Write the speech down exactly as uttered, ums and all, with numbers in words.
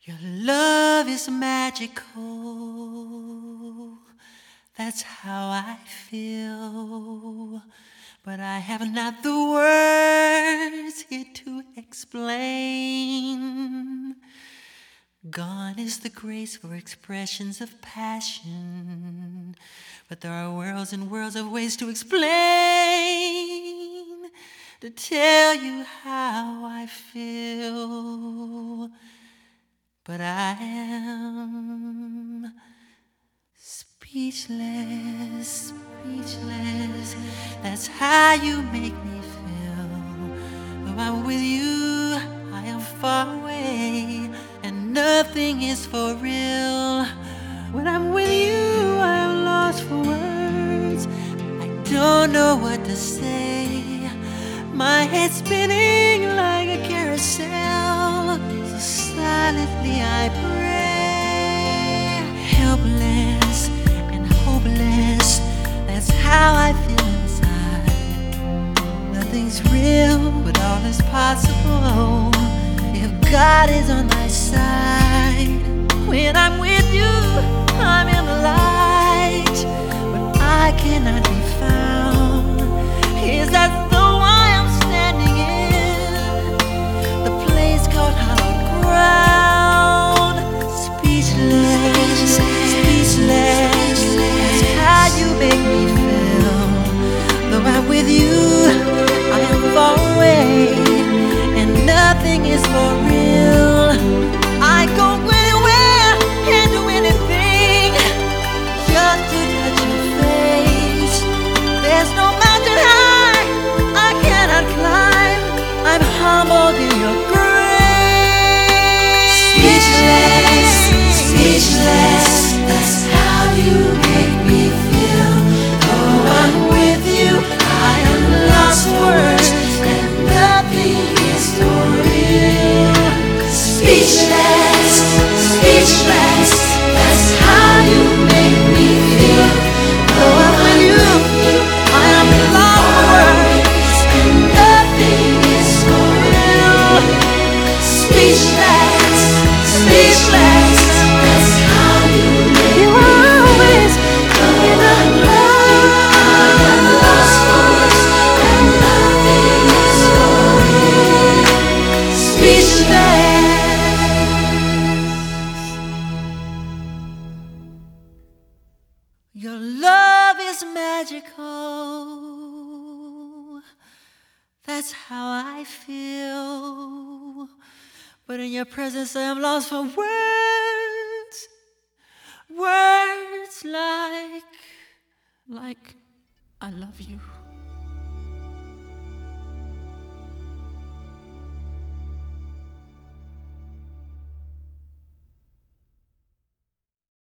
Your love is magical, that's how I feel. But I have not the words here to explain. Gone is the grace for expressions of passion, but there are worlds and worlds of ways to explain, to tell you how I feel. But I am speechless, speechless. That's how you make me feel. Though I'm with you, I am far away, and nothing is for real. When I'm with you, I am lost for words. I don't know what to say. My head's spinning like a carousel. So silently I pray. Helpless and hopeless, that's how I feel inside. Nothing's real, but all is possible if God is on my side. When I'm with you, I'm in the light, but I cannot be found. Is that though I am standing in the place called hallowed ground? Speechless, speechless, that's how you make me feel. Though I'm with you, I am far away, and nothing is for real. I go anywhere and do anything just to touch your face. There's no mountain high I cannot climb. I'm humbled in your grace. Speechless, speechless, that's how you make me feel. Though I'm with you, I am lost for words, and nothing is for real. Speechless, speechless, that's how you make me feel. Though I'm with you, I am lost for words, and nothing is for real. Speechless, speechless, that's how you make me feel. Though I'm with you, I am lost for words, and nothing is for real. Speechless. Your love is magical, that's how I feel. But in your presence I am lost for words. Words like, like, I love you.